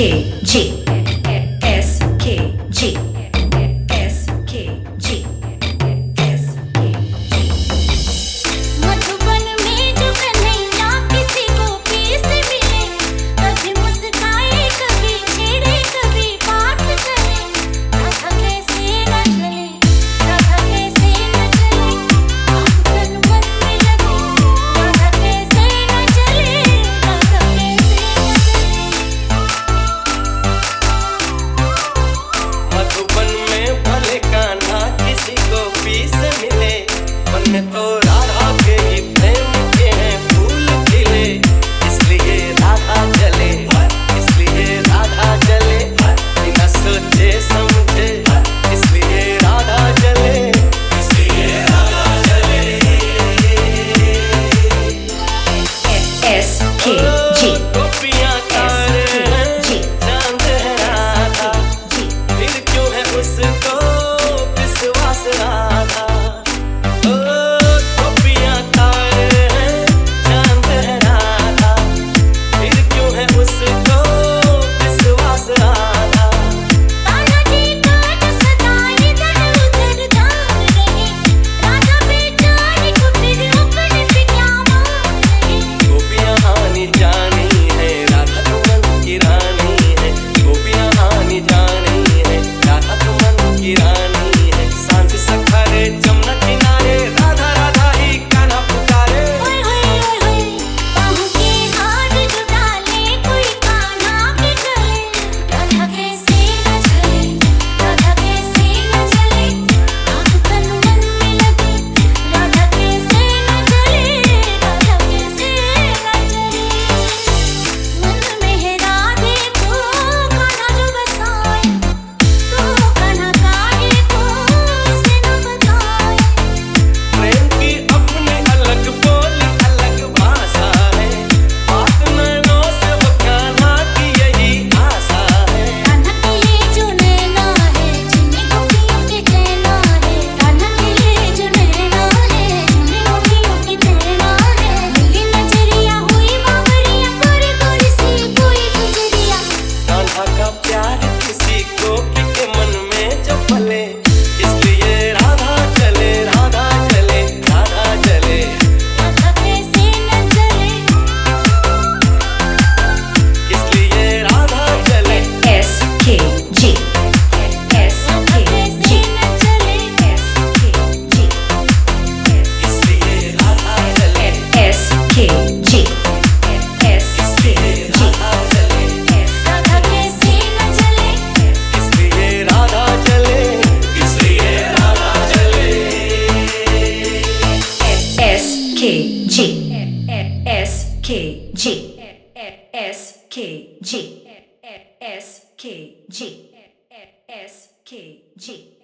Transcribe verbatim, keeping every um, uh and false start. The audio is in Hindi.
K G S K G S K G S K G Madhuban में जो कन्हैया किसी को पीस मिले, कभी मुस्काए कभी छेड़े कभी बात करे, राधा कैसे न चले, राधा कैसे न चले, आँख तन मन में लगे, राधा कैसे न चले, राधा कैसे न चले। मधुबन में भले कान्हा किसी को पीस मिले, मन में तो राधा के ही प्रेम के हैं फूल खिले, इसलिए राधा चले, इसलिए राधा चले, बिना सोचे समझे, इसलिए राधा चले, इसलिए राधा चले। S K G गोपियाँ तारे हैं, चांद है राधा, फिर क्यों है उसको विश्वास राधा। ओ गोपियाँ तारे हैं, चांद है राधा, फिर क्यों है उसको विश्वास राधा। कान्हा जी का जो सदा इधर उधर ध्यान रहे, राधा बेचारी को फिर अपने पे क्या मान रहे। गोपियाँ आनी जानी है, राधा तो मन की रानी है, गोपियाँ आनी जानी है, राधा तो मन की रानी है। सांझ सखारे जमुना किनारे, राधा राधा ही कान्हा पुकारे। ओए होए ओए होए, बाहों के हाथ जो डाले कोई कान्हा के गले, राधा कैसे न चले, राधा कैसे न चले, आँख तन मन में लगे, राधा कैसे न चले, राधा कैसे न चले। मन में है राधे को कान्हा जो बसाए, तो कान्हा काहे को उसे न बताए। प्रेम की अपनी अलग बोली अलग भाषा है, बात नैनों से वो कान्हा की यही आशा है। कान्हा के ये जो नैना है, जिन्हें गोपियों के कहना है, कान्हा के ये जो नैना है, जिन्हें गोपियों के कहना है। मिली नजरिया हुई बाबरिया, गोरी गोरी सी कोई गुजरिया। कान्हा का प्यार किसी को के मन में जो पले, इसलिए राधा चले, राधा चले, राधा चले। राधा कैसे न चले, इसलिए राधा चले, S K G S Radha K कैसे G न चले, S K G इसलिए राधा चले, S K G S K G Radha चले, राधा कैसे न चले। इसलिए राधा चले, इसलिए राधा चले। S K G S K G S K G S K G S K G